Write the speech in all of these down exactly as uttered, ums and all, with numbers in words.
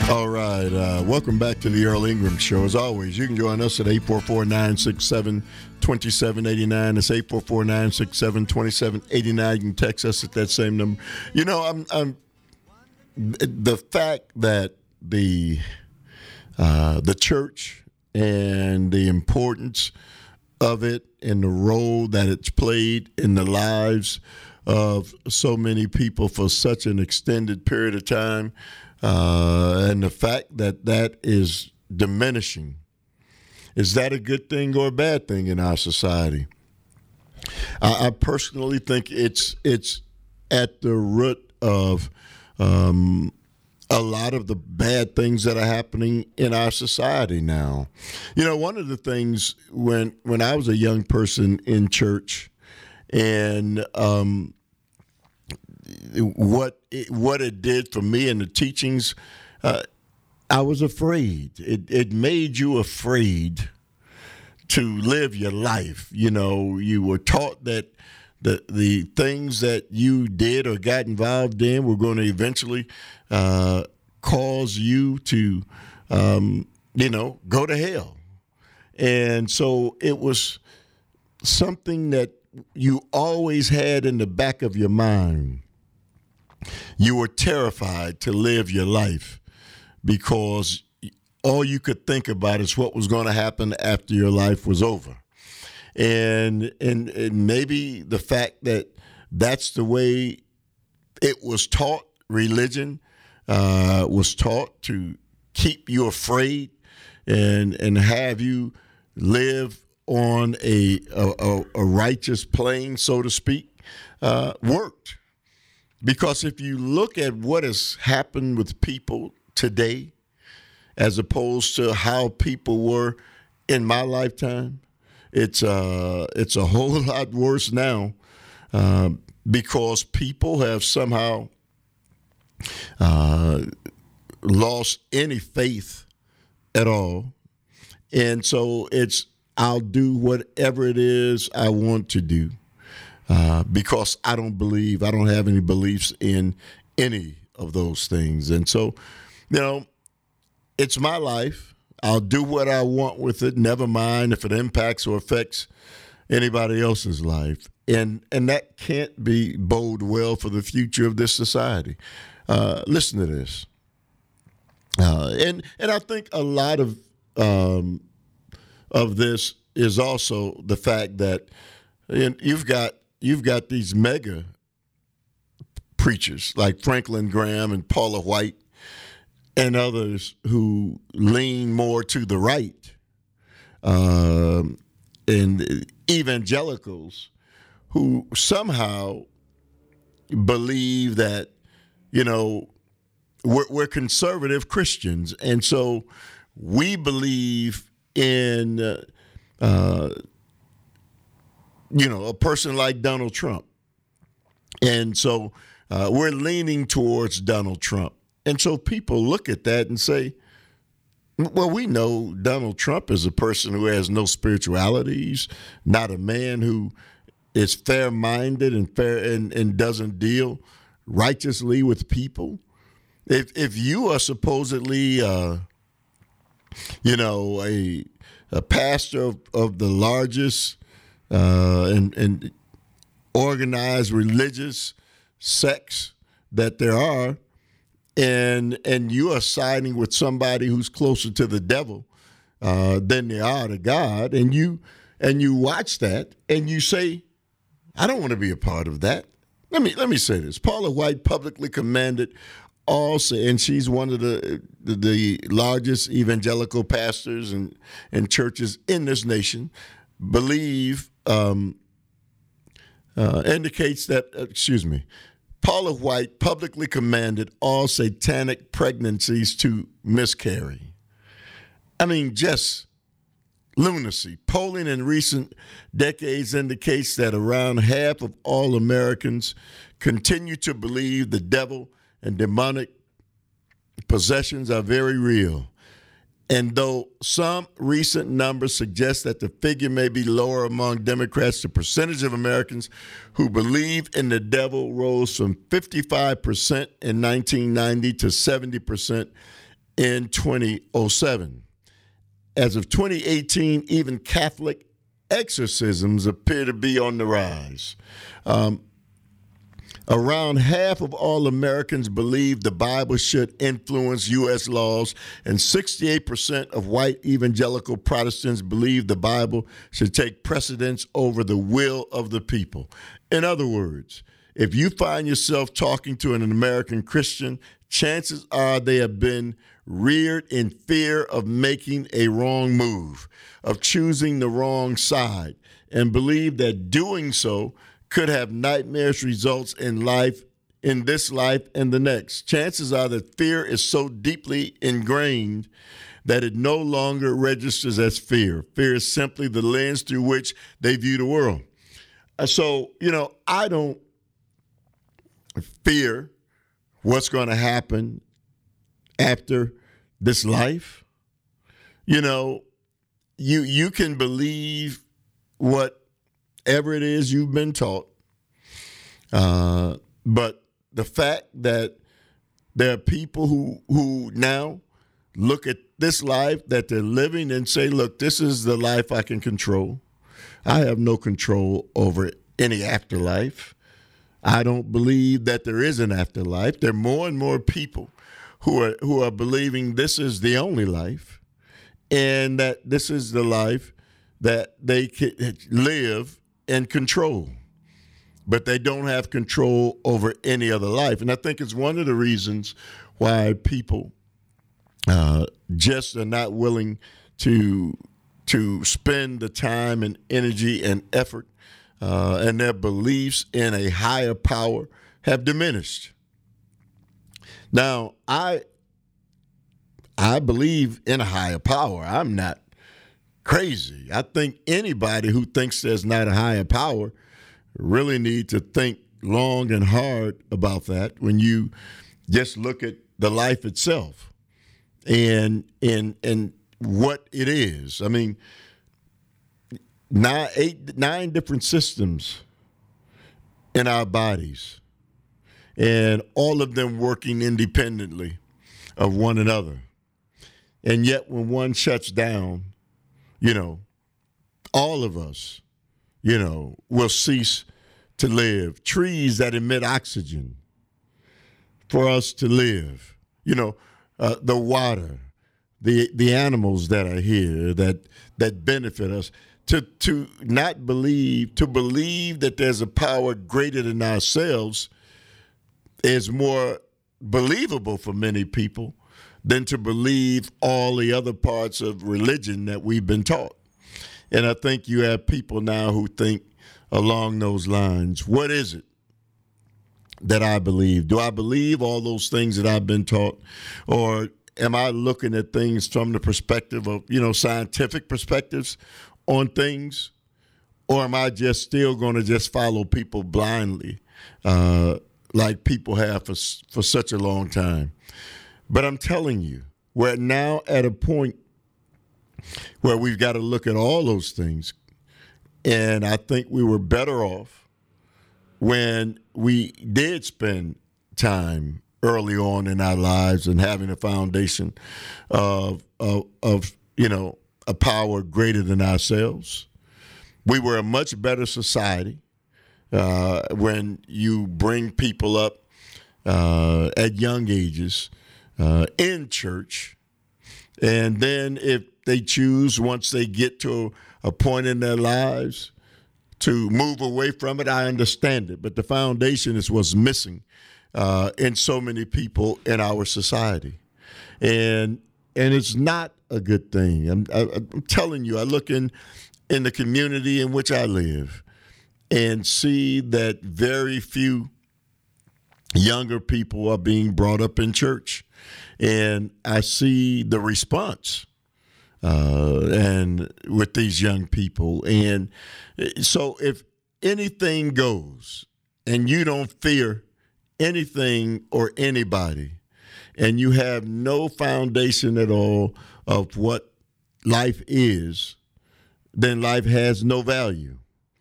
All right. Uh, welcome back to the Earl Ingram Show. As always, you can join us at eight four four, nine six seven, two seven eight nine. It's eight four four, nine six seven, two seven eight nine. You can text us at that same number. You know, I'm, I'm the fact that the uh, the church and the importance of it and the role that it's played in the lives of so many people for such an extended period of time, uh, and the fact that that is diminishing. Is that a good thing or a bad thing in our society? I, I personally think it's it's at the root of um, a lot of the bad things that are happening in our society now. You know, one of the things when when I was a young person in church, and um, what it, what it did for me in the teachings, uh, I was afraid. It it made you afraid to live your life. You know, you were taught that the the things that you did or got involved in were going to eventually uh, cause you to, um, you know, go to hell. And so it was something that you always had in the back of your mind. You were terrified to live your life because all you could think about is what was going to happen after your life was over. And, and and maybe the fact that that's the way it was taught, religion uh, was taught to keep you afraid and and have you live on a a, a righteous plane, so to speak, uh, worked. Because if you look at what has happened with people today, as opposed to how people were in my lifetime, it's uh it's a whole lot worse now, uh, because people have somehow uh, lost any faith at all, and so it's I'll do whatever it is I want to do, uh, because I don't believe I don't have any beliefs in any of those things, and so you know it's my life. I'll do what I want with it, never mind if it impacts or affects anybody else's life. And and that can't be bode well for the future of this society. Uh, listen to this. Uh, and and I think a lot of um, of this is also the fact that you've got you've got these mega preachers like Franklin Graham and Paula White and others who lean more to the right, um, and evangelicals who somehow believe that, you know, we're, we're conservative Christians. And so we believe in, uh, uh, you know, a person like Donald Trump. And so uh, we're leaning towards Donald Trump. And so people look at that and say, well, we know Donald Trump is a person who has no spirituality. He's not a man who is fair-minded and fair and, and doesn't deal righteously with people. If if you are supposedly, uh, you know, a a pastor of, of the largest uh, and, and organized religious sects that there are, and and you are siding with somebody who's closer to the devil uh, than they are to God, and you and you watch that and you say, I don't want to be a part of that. Let me let me say this. Paula White publicly commanded all, and she's one of the the, the largest evangelical pastors and, and churches in this nation, believe um, uh, indicates that, uh, excuse me, Paula White publicly commanded all satanic pregnancies to miscarry. I mean, just lunacy. Polling in recent decades indicates that around half of all Americans continue to believe the devil and demonic possessions are very real. And though some recent numbers suggest that the figure may be lower among Democrats, the percentage of Americans who believe in the devil rose from fifty-five percent in nineteen ninety to seventy percent in twenty oh seven. As of twenty eighteen, even Catholic exorcisms appear to be on the rise. Um, around half of all Americans believe the Bible should influence U S laws, and sixty-eight percent of white evangelical Protestants believe the Bible should take precedence over the will of the people. In other words, if you find yourself talking to an American Christian, chances are they have been reared in fear of making a wrong move, of choosing the wrong side, and believe that doing so could have nightmarish results in life, in this life and the next. Chances are that fear is so deeply ingrained that it no longer registers as fear. Fear is simply the lens through which they view the world. So, you know, I don't fear what's going to happen after this life. You know, you you can believe whatever it is you've been taught, uh, but the fact that there are people who who now look at this life that they're living and say, look, this is the life I can control. I have no control over any afterlife. I don't believe that there is an afterlife. There are more and more people who are who are believing this is the only life, and that this is the life that they can live and control. But they don't have control over any other life. And I think it's one of the reasons why people uh, just are not willing to to spend the time and energy and effort, uh, and their beliefs in a higher power have diminished. Now, I I believe in a higher power. I'm not crazy. I think anybody who thinks there's not a higher power really need to think long and hard about that when you just look at the life itself and and and what it is. I mean, nine, eight, nine different systems in our bodies, and all of them working independently of one another. And yet when one shuts down, you know, all of us, you know, will cease to live. Trees that emit oxygen for us to live, you know, uh, the water, the the animals that are here that that benefit us. To to not believe, to believe that there's a power greater than ourselves is more believable for many people than to believe all the other parts of religion that we've been taught. And I think you have people now who think along those lines. What is it that I believe? Do I believe all those things that I've been taught? Or am I looking at things from the perspective of, you know, scientific perspectives on things? Or am I just still going to just follow people blindly, uh, like people have for, for such a long time? But I'm telling you, we're now at a point where we've got to look at all those things. And I think we were better off when we did spend time early on in our lives and having a foundation of, of, of you know, a power greater than ourselves. We were a much better society uh, when you bring people up uh, at young ages uh, in church. And then if they choose, once they get to a point in their lives, to move away from it, I understand it. But the foundation is what's missing uh, in so many people in our society. And and it's not a good thing. I'm, I, I'm telling you, I look in, in the community in which I live and see that very few younger people are being brought up in church. And I see the response uh, and with these young people. And so if anything goes and you don't fear anything or anybody, and you have no foundation at all of what life is, then life has no value.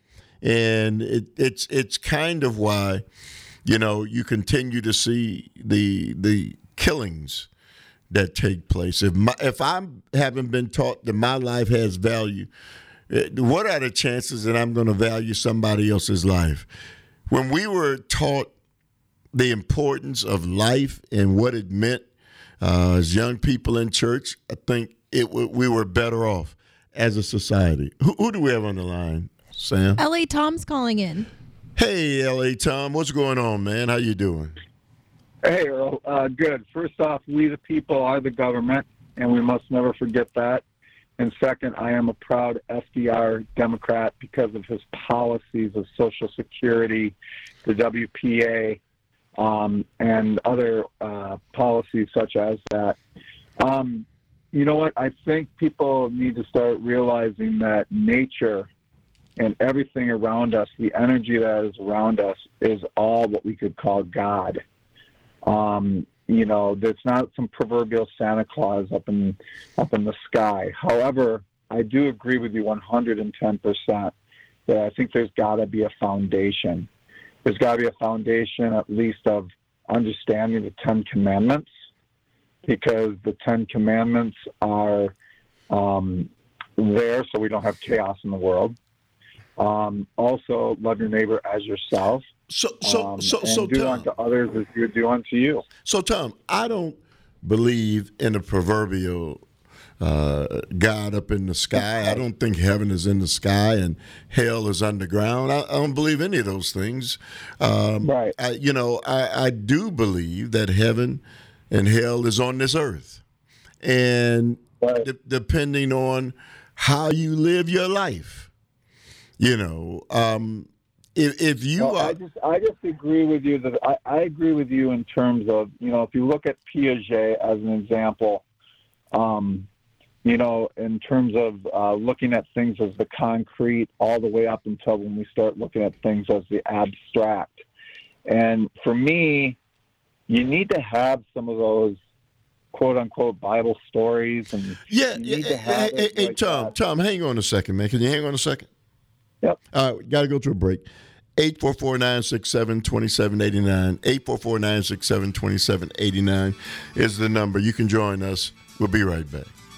And it, it's it's kind of why, you know, you continue to see the the killings that take place. If my, if I haven't been taught that my life has value, what are the chances that I'm going to value somebody else's life? When we were taught the importance of life and what it meant uh, as young people in church, I think it we were better off as a society. Who, who do we have on the line, Sam? L A Tom's calling in. Hey, L A Tom, what's going on, man? How you doing? Hey, Earl. Uh, good. First off, we the people are the government, and we must never forget that. And second, I am a proud F D R Democrat because of his policies of Social Security, the W P A, um, and other uh, policies such as that. Um, you know what? I think people need to start realizing that nature and everything around us, the energy that is around us, is all what we could call God. Um, you know, there's not some proverbial Santa Claus up in up in the sky. However, I do agree with you one hundred ten percent that I think there's got to be a foundation. There's got to be a foundation, at least, of understanding the Ten Commandments, because the Ten Commandments are um, there so we don't have chaos in the world. Um, also, love your neighbor as yourself. So, so, um, so, and so, do Tom, unto others as you do unto you. So, Tom, I don't believe in the proverbial uh, God up in the sky. I don't think heaven is in the sky and hell is underground. I, I don't believe any of those things. Um, right. I, you know, I, I do believe that heaven and hell is on this earth, and Right. de- depending on how you live your life, you know. Um, If, if you well, are, I just I just agree with you that I, I agree with you in terms of, you know, if you look at Piaget as an example, um, you know, in terms of uh, looking at things as the concrete all the way up until when we start looking at things as the abstract. And for me, you need to have some of those quote unquote Bible stories, and yeah, you yeah. need to have Hey, it hey, like Tom, that. Tom, hang on a second, man. Can you hang on a second? Yep. All right, got to go to a break. eight four four, nine six seven, two seven eight nine. eight four four, nine six seven, two seven eight nine is the number. You can join us. We'll be right back.